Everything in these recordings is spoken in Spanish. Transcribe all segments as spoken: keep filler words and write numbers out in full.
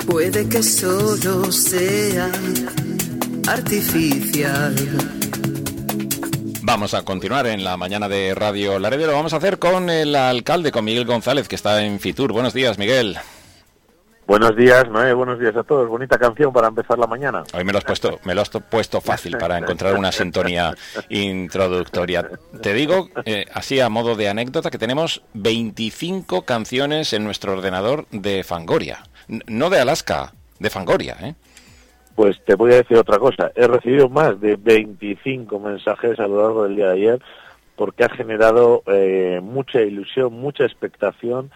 Puede que solo sea artificial. Vamos a continuar en la mañana de Radio Laredo. Lo vamos a hacer con el alcalde, con Miguel González, que está en Fitur. Buenos días, Miguel. Buenos días, Noé. Buenos días a todos. Bonita canción para empezar la mañana. Hoy me lo has puesto, me lo has puesto fácil para encontrar una sintonía introductoria. Te digo, eh, así a modo de anécdota, que tenemos veinticinco canciones en nuestro ordenador de Fangoria. N- no de Alaska, de Fangoria, ¿eh? Pues te voy a decir otra cosa. He recibido más de veinticinco mensajes a lo largo del día de ayer porque ha generado eh, mucha ilusión, mucha expectación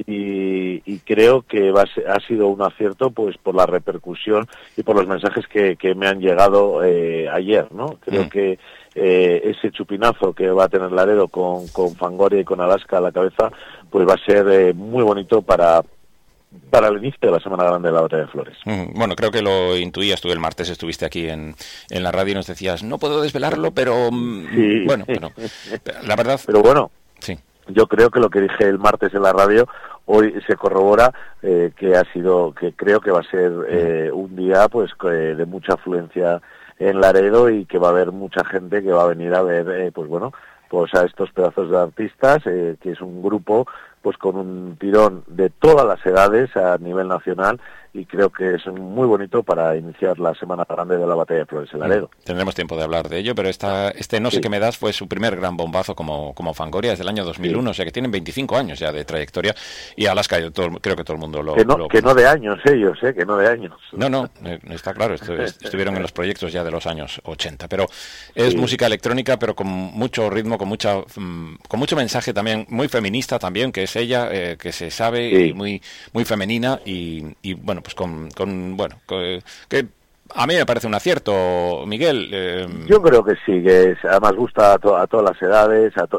y, y creo que va a ser, ha sido un acierto pues por la repercusión y por los mensajes que, que me han llegado eh, ayer, ¿no? Creo mm. que eh, ese chupinazo que va a tener Laredo con, con Fangoria y con Alaska a la cabeza pues va a ser eh, muy bonito para para el inicio de la Semana Grande de la Batalla de Flores. Mm, bueno, creo que lo intuías tú el martes, estuviste aquí en, en la radio y nos decías, no puedo desvelarlo, pero sí. bueno, pero, la verdad... Pero bueno, sí. Yo creo que lo que dije el martes en la radio hoy se corrobora, eh, que ha sido, que creo que va a ser eh, un día pues eh, de mucha afluencia en Laredo y que va a haber mucha gente que va a venir a ver, eh, pues bueno, pues a estos pedazos de artistas, eh, que es un grupo pues con un tirón de todas las edades a nivel nacional y creo que es muy bonito para iniciar la Semana Grande de la Batalla de Flores en Laredo. Tendremos tiempo de hablar de ello, pero esta, este No sé sí. qué me das fue su primer gran bombazo como, como Fangoria desde el año dos mil uno, sí. O sea que tienen veinticinco años ya de trayectoria y Alaska, yo todo, creo que todo el mundo lo... Que no, lo... que no de años ellos, ¿eh? Que no de años. No, no, está claro, estu estuvieron en los proyectos ya de los años ochenta, pero es sí. música electrónica, pero con mucho ritmo, con mucha con mucho mensaje también, muy feminista también, que es ella, eh, que se sabe, sí. y muy, muy femenina y, y bueno, pues con, con bueno, que, que a mí me parece un acierto, Miguel. Eh... Yo creo que sí, que es, además gusta a, to, a todas las edades, a to,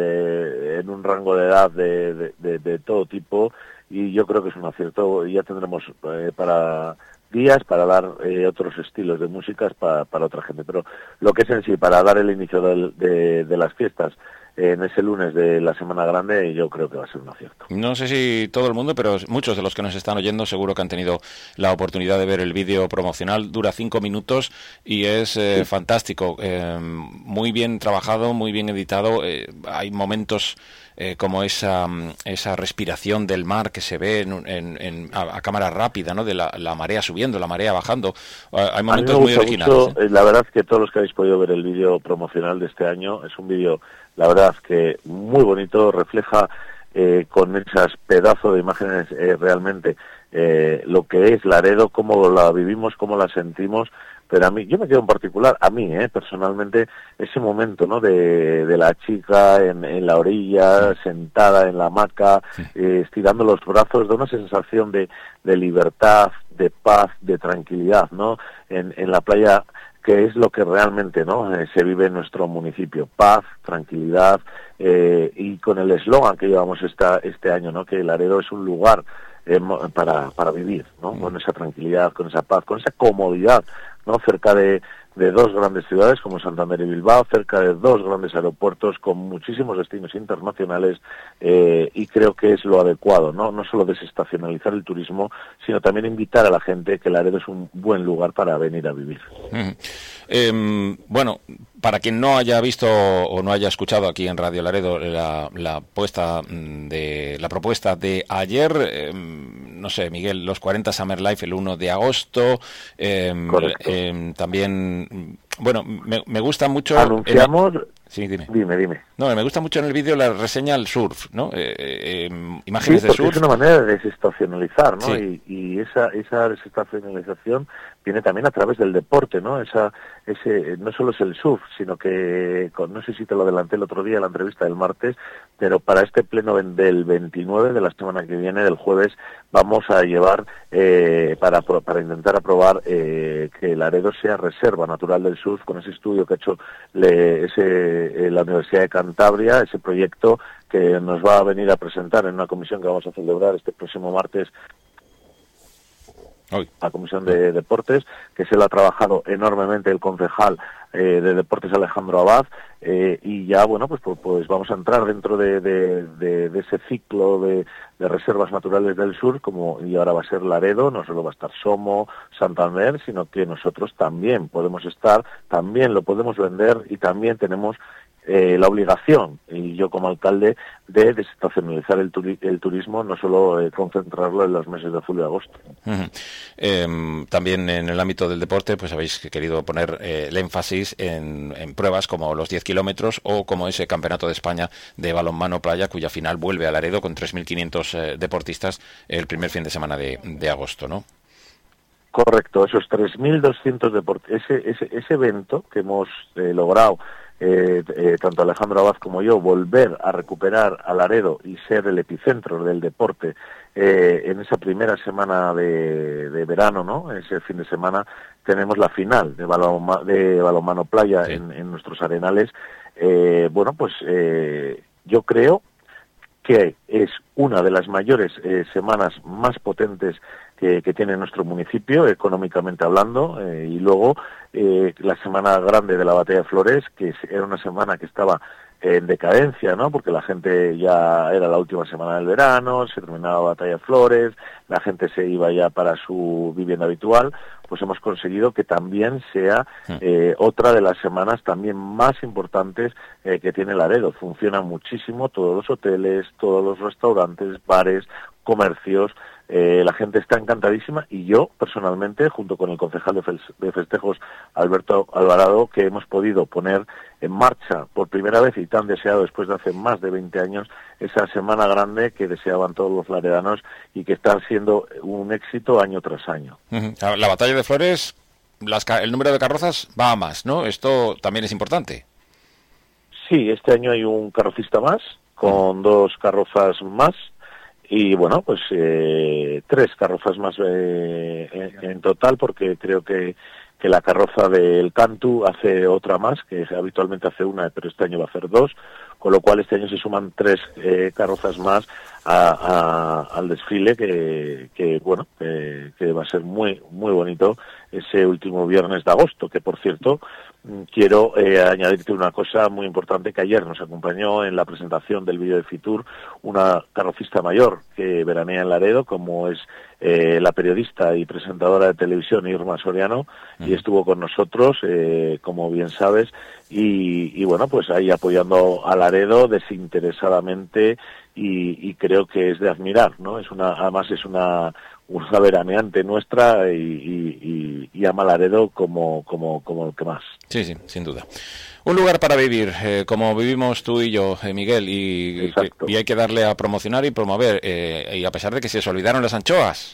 eh, en un rango de edad de, de, de, de todo tipo, y yo creo que es un acierto, y ya tendremos eh, para días para dar eh, otros estilos de músicas para, para otra gente, pero lo que es en sí, para dar el inicio del, de, de las fiestas, en ese lunes de la Semana Grande, yo creo que va a ser un acierto. No sé si todo el mundo, pero muchos de los que nos están oyendo seguro que han tenido la oportunidad de ver el vídeo promocional. Dura cinco minutos y es eh, sí. fantástico. Eh, muy bien trabajado, muy bien editado. Eh, hay momentos eh, como esa esa respiración del mar que se ve en, en, en, a, a cámara rápida, ¿no? De la, la marea subiendo, la marea bajando. Eh, hay momentos muy originales. Mucho, ¿eh? La verdad es que todos los que habéis podido ver el vídeo promocional de este año, es un vídeo... La verdad que muy bonito, refleja eh, con esas pedazos de imágenes eh, realmente eh, lo que es Laredo, cómo la vivimos, cómo la sentimos, pero a mí, yo me quedo en particular, a mí, eh, personalmente, ese momento, ¿no? De, de la chica en, en la orilla, sentada en la hamaca, eh, estirando los brazos, da una sensación de, de libertad, de paz, de tranquilidad, ¿no? En, en la playa, que es lo que realmente, ¿no? Eh, se vive en nuestro municipio, paz, tranquilidad, eh, y con el eslogan que llevamos esta, este año, ¿no? Que Laredo es un lugar eh, para, para vivir, ¿no? Con esa tranquilidad, con esa paz, con esa comodidad, ¿no? Cerca de, de dos grandes ciudades como Santander y Bilbao, cerca de dos grandes aeropuertos con muchísimos destinos internacionales, eh, y creo que es lo adecuado, ¿no? No solo desestacionalizar el turismo, sino también invitar a la gente que Laredo es un buen lugar para venir a vivir. Mm. Eh, bueno, para quien no haya visto o no haya escuchado aquí en Radio Laredo la, la puesta de la propuesta de ayer, eh, no sé, Miguel, los cuarenta Summer Life el uno de agosto, eh, eh, también, bueno, me, me gusta mucho... Anunciamos... El... Sí, dime. Dime, dime. No, me gusta mucho en el vídeo la reseña al surf, ¿no? Eh, eh, imágenes sí, de surf. Es una manera de desestacionalizar, ¿no? Sí. Y, y esa esa desestacionalización viene también a través del deporte, ¿no? Esa ese no solo es el surf, sino que con, no sé si te lo adelanté el otro día en la entrevista del martes, pero para este pleno del veintinueve de la semana que viene, del jueves, vamos a llevar eh, para para intentar aprobar eh, que Laredo sea reserva natural del surf con ese estudio que ha hecho le, ese la Universidad de Cantabria, ese proyecto que nos va a venir a presentar en una comisión que vamos a celebrar este próximo martes. Hoy. la Comisión de Deportes, que se lo ha trabajado enormemente el concejal eh, de Deportes Alejandro Abad, eh, y ya, bueno, pues, pues, pues vamos a entrar dentro de, de, de, de ese ciclo de, de reservas naturales del sur, como y ahora va a ser Laredo, no solo va a estar Somo, Santander, sino que nosotros también podemos estar, también lo podemos vender y también tenemos Eh, la obligación, y yo como alcalde, de desestacionalizar el, turi el turismo, no solo eh, concentrarlo en los meses de julio y agosto. Uh-huh. eh, también en el ámbito del deporte, pues habéis querido poner eh, el énfasis en, en pruebas como los diez kilómetros o como ese Campeonato de España de balonmano playa, cuya final vuelve a Laredo con tres mil quinientos eh, deportistas el primer fin de semana de, de agosto, ¿no? Correcto, esos tres mil doscientos deportistas, ese, ese, ese evento que hemos eh, logrado, Eh, eh, tanto Alejandro Abad como yo, volver a recuperar a Laredo y ser el epicentro del deporte eh, en esa primera semana de, de verano, ¿no? Ese fin de semana tenemos la final de, balonma de balonmano playa sí. en, en nuestros arenales. Eh, bueno, pues eh, yo creo que es una de las mayores eh, semanas más potentes que, que tiene nuestro municipio, económicamente hablando, eh, y luego eh, la semana grande de la Batalla de Flores, que era una semana que estaba en decadencia, ¿no? Porque la gente ya era la última semana del verano, se terminaba la Batalla de Flores, la gente se iba ya para su vivienda habitual, pues hemos conseguido que también sea eh, otra de las semanas también más importantes eh, que tiene Laredo. Funciona muchísimo, todos los hoteles, todos los restaurantes, bares, comercios, eh, la gente está encantadísima y yo personalmente, junto con el concejal de, de festejos Alberto Alvarado, que hemos podido poner en marcha por primera vez y tan deseado después de hace más de veinte años esa semana grande que deseaban todos los laredanos y que está siendo un éxito año tras año. Uh-huh. La Batalla de Flores, las, el número de carrozas va a más, ¿no? Esto también es importante. Sí, este año hay un carrocista más, con uh-huh. dos carrozas más, y bueno, pues eh, tres carrozas más eh, en, en total, porque creo que, que la carroza del Cantu hace otra más, que habitualmente hace una, pero este año va a hacer dos, con lo cual este año se suman tres eh, carrozas más a, a, al desfile, que, que bueno, que, que va a ser muy muy bonito ese último viernes de agosto, que por cierto, quiero eh, añadirte una cosa muy importante, que ayer nos acompañó en la presentación del vídeo de Fitur una carrocista mayor que veranea en Laredo, como es eh, la periodista y presentadora de televisión Irma Soriano, uh-huh. y estuvo con nosotros, eh, como bien sabes, y, y bueno, pues ahí apoyando a Laredo desinteresadamente, y, y creo que es de admirar, ¿no? Es una, además es una una veraneante nuestra y, y, y ama Laredo como, como, como el que más. Sí, sí, sin duda. Un lugar para vivir, eh, como vivimos tú y yo, eh, Miguel, y, y hay que darle a promocionar y promover, eh, y a pesar de que se olvidaron las anchoas.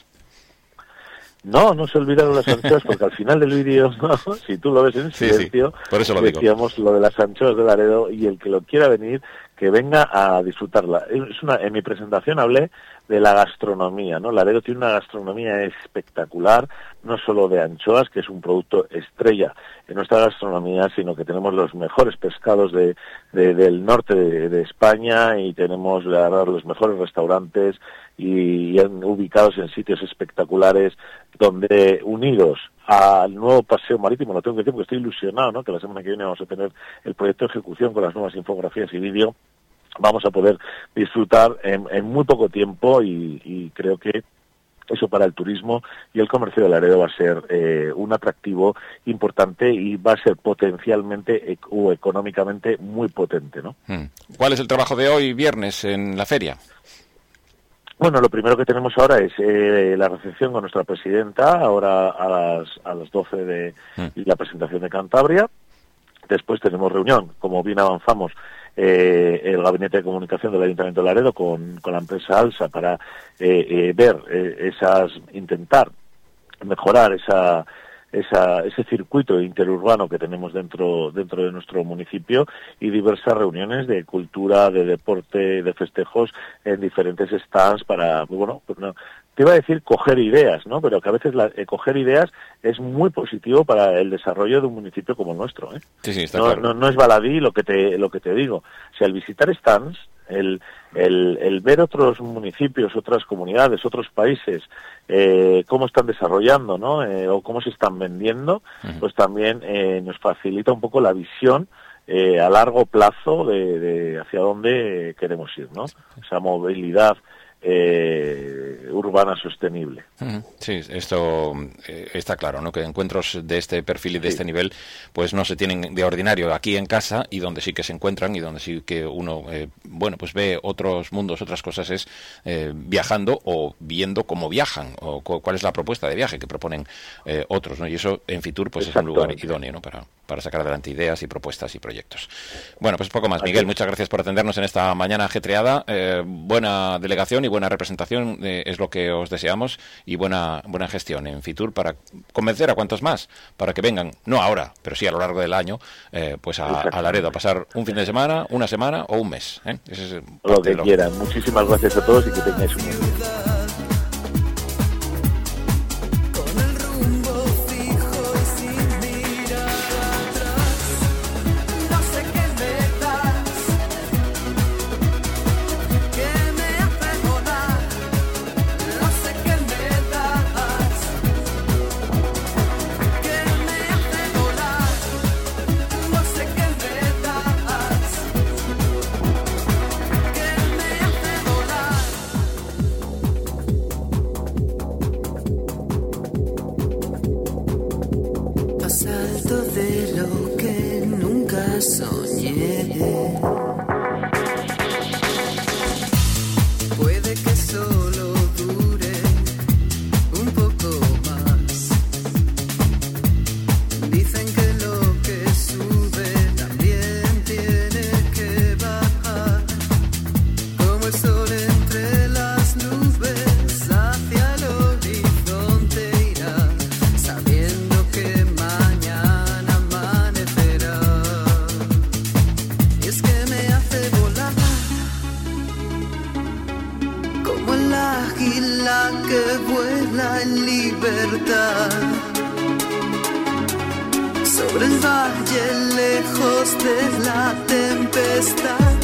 No, no se olvidaron las anchoas, porque al final del vídeo, ¿no? Si tú lo ves en silencio, sí, sí. Por eso lo decíamos digo. Lo de las anchoas de Laredo, y el que lo quiera venir, que venga a disfrutarla. Es una, en mi presentación hablé de la gastronomía, ¿no? Laredo tiene una gastronomía espectacular, no solo de anchoas, que es un producto estrella en nuestra gastronomía, sino que tenemos los mejores pescados de, de del norte de, de España, y tenemos, la verdad, los mejores restaurantes y, y ubicados en sitios espectaculares, donde unidos al nuevo paseo marítimo, lo tengo que decir porque estoy ilusionado, ¿no? Que la semana que viene vamos a tener el proyecto de ejecución con las nuevas infografías y vídeo. Vamos a poder disfrutar en, en muy poco tiempo, y, y creo que eso para el turismo y el comercio de Laredo va a ser eh, un atractivo importante, y va a ser potencialmente e o económicamente muy potente, ¿no? ¿Cuál es el trabajo de hoy viernes en la feria? Bueno, lo primero que tenemos ahora es eh, la recepción con nuestra presidenta, ahora a las a las doce de y la presentación de Cantabria. Después tenemos reunión, como bien avanzamos, eh, el Gabinete de Comunicación del Ayuntamiento de Laredo con, con la empresa ALSA para eh, eh, ver eh, esas, intentar mejorar esa, esa, ese circuito interurbano que tenemos dentro, dentro de nuestro municipio, y diversas reuniones de cultura, de deporte, de festejos en diferentes stands para, bueno, pues no, te iba a decir coger ideas, ¿no? Pero que a veces la, eh, coger ideas es muy positivo para el desarrollo de un municipio como el nuestro, ¿eh? Sí, sí, está no, claro. No, no es baladí lo que te lo que te digo. O sea, al visitar stands, El, el, el ver otros municipios, otras comunidades, otros países, eh, cómo están desarrollando, ¿no? Eh, o cómo se están vendiendo, uh-huh. pues también eh, nos facilita un poco la visión eh, a largo plazo de, de hacia dónde queremos ir, ¿no? Esa movilidad Eh, urbana sostenible. Sí, esto eh, está claro, ¿no? Que encuentros de este perfil y de sí. este nivel, pues no se tienen de ordinario aquí en casa, y donde sí que se encuentran y donde sí que uno, eh, bueno, pues ve otros mundos, otras cosas, es eh, viajando o viendo cómo viajan o cu- cuál es la propuesta de viaje que proponen eh, otros, ¿no? Y eso en Fitur, pues es un lugar idóneo, ¿no? Para para sacar adelante ideas y propuestas y proyectos. Bueno, pues poco más, Miguel. Muchas gracias por atendernos en esta mañana ajetreada. Eh, buena delegación y buena representación eh, es lo que os deseamos, y buena buena gestión en Fitur para convencer a cuantos más para que vengan, no ahora, pero sí a lo largo del año, eh, pues a, a Laredo a pasar un fin de semana, una semana o un mes. ¿eh? Ese es lo que lo... quieran. Muchísimas gracias a todos y que tengáis un buen día. Salto de lo que nunca soñé. Puede que solo dure un poco más. Dicen que lo que sube también tiene que bajar, como el sol entre las nubes hacia el horizonte irá, sabiendo que águila que vuela en libertad sobre el valle lejos de la tempestad.